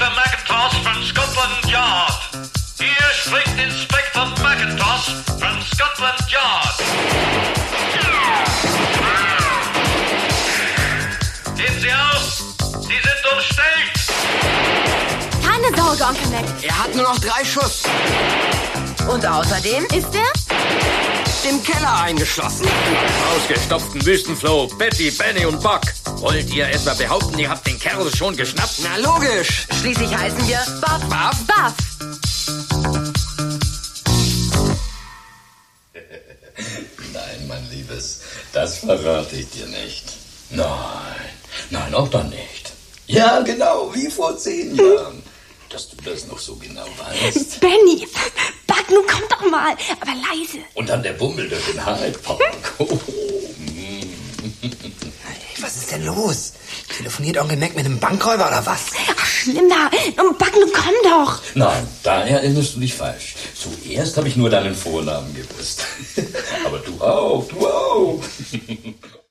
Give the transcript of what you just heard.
Inspector McIntosh von Scotland Yard. Hier spricht Inspector McIntosh von Scotland Yard. Sehen Sie aus? Sie sind umstellt. Keine Sorge, Onkel Mac. Er hat nur noch 3 Schuss. Und außerdem ist er Im Keller eingeschlossen. Ausgestopften Wüstenfloh, Betty, Benny und Buck. Wollt ihr etwa behaupten, ihr habt den Kerl schon geschnappt? Na logisch. Schließlich heißen wir Buff. Buff? Buff. Nein, mein Liebes, das verrate ich dir nicht. Nein, auch dann nicht. Ja, genau, wie vor 10 Jahren. Dass du das noch so genau weißt. Benny, Buck, nun komm doch mal, aber leise. Und dann der Bummel durch den Hyde Park. Was ist denn los? Telefoniert Onkel Mac mit einem Bankräuber oder was? Ach, schlimmer. Nun, Buck, nun komm doch. Nein, daher erinnerst du dich falsch. Zuerst habe ich nur deinen Vornamen gewusst. Aber du auch.